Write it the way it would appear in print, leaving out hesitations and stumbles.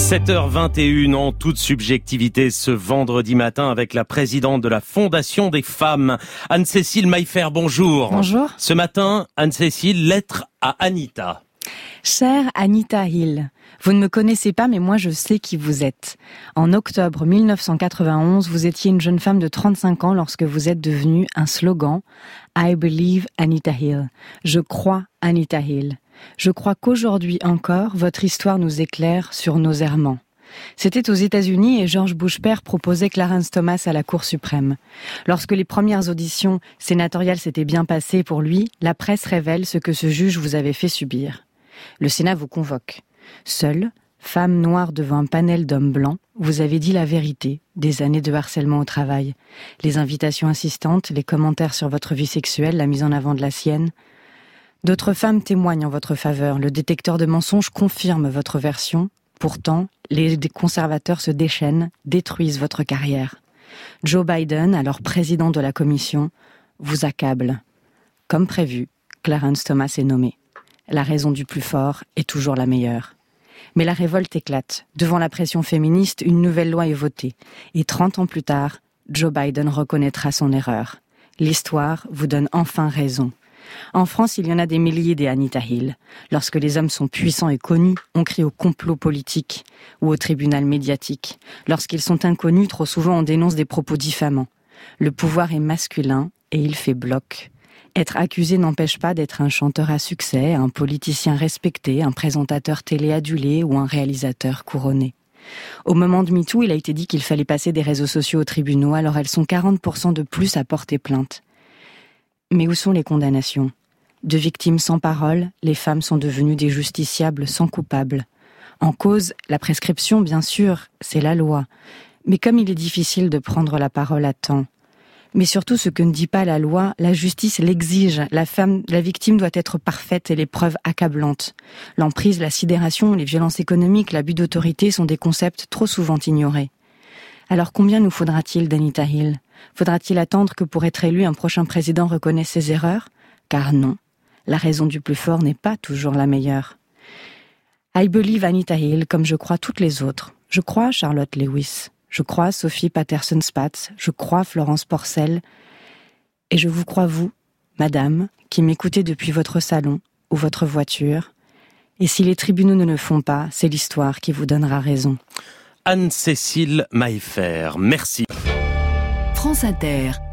7h21 en toute subjectivité ce vendredi matin avec la présidente de la Fondation des femmes, Anne-Cécile Maillefer, bonjour. Bonjour. Ce matin, Anne-Cécile, lettre à Anita. Chère Anita Hill, vous ne me connaissez pas mais moi je sais qui vous êtes. En octobre 1991, vous étiez une jeune femme de 35 ans lorsque vous êtes devenue un slogan « I believe Anita Hill ». Je crois Anita Hill. Je crois qu'aujourd'hui encore, votre histoire nous éclaire sur nos errements. C'était aux États-Unis et George Bush père proposait Clarence Thomas à la Cour suprême. Lorsque les premières auditions sénatoriales s'étaient bien passées pour lui, la presse révèle ce que ce juge vous avait fait subir. Le Sénat vous convoque. Seule, femme noire devant un panel d'hommes blancs, vous avez dit la vérité des années de harcèlement au travail. Les invitations insistantes, les commentaires sur votre vie sexuelle, la mise en avant de la sienne. D'autres femmes témoignent en votre faveur. Le détecteur de mensonges confirme votre version. Pourtant, les conservateurs se déchaînent, détruisent votre carrière. Joe Biden, alors président de la commission, vous accable. Comme prévu, Clarence Thomas est nommé. La raison du plus fort est toujours la meilleure. Mais la révolte éclate. Devant la pression féministe, une nouvelle loi est votée. Et 30 ans plus tard, Joe Biden reconnaîtra son erreur. L'histoire vous donne enfin raison. En France, il y en a des milliers des Anita Hill. Lorsque les hommes sont puissants et connus, on crie au complot politique ou au tribunal médiatique. Lorsqu'ils sont inconnus, trop souvent on dénonce des propos diffamants. Le pouvoir est masculin et il fait bloc. Être accusé n'empêche pas d'être un chanteur à succès, un politicien respecté, un présentateur télé adulé ou un réalisateur couronné. Au moment de MeToo, il a été dit qu'il fallait passer des réseaux sociaux aux tribunaux, alors elles sont 40% de plus à porter plainte. Mais où sont les condamnations ? De victimes sans parole, les femmes sont devenues des justiciables sans coupables. En cause, la prescription, bien sûr, c'est la loi. Mais comme il est difficile de prendre la parole à temps. Mais surtout, ce que ne dit pas la loi, la justice l'exige. La victime doit être parfaite et les preuves accablantes. L'emprise, la sidération, les violences économiques, l'abus d'autorité sont des concepts trop souvent ignorés. Alors combien nous faudra-t-il d'Anita Hill ? Faudra-t-il attendre que pour être élu, un prochain président reconnaisse ses erreurs ? Car non, la raison du plus fort n'est pas toujours la meilleure. I believe Anita Hill comme je crois toutes les autres. Je crois Charlotte Lewis, je crois Sophie Patterson-Spatz, je crois Florence Porcel. Et je vous crois vous, madame, qui m'écoutez depuis votre salon ou votre voiture. Et si les tribunaux ne le font pas, c'est l'histoire qui vous donnera raison. Anne-Cécile Maillefer, merci. France Inter.